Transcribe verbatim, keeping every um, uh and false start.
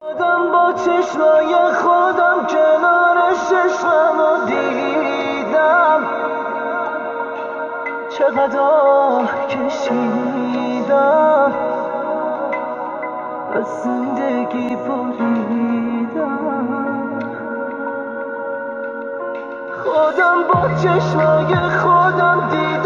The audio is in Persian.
خودم با چشمای خودم کنار چشممو دیدم، چقدر آه کشیدم، از زندگی بریدم. خودم با چشمای خودم دیدم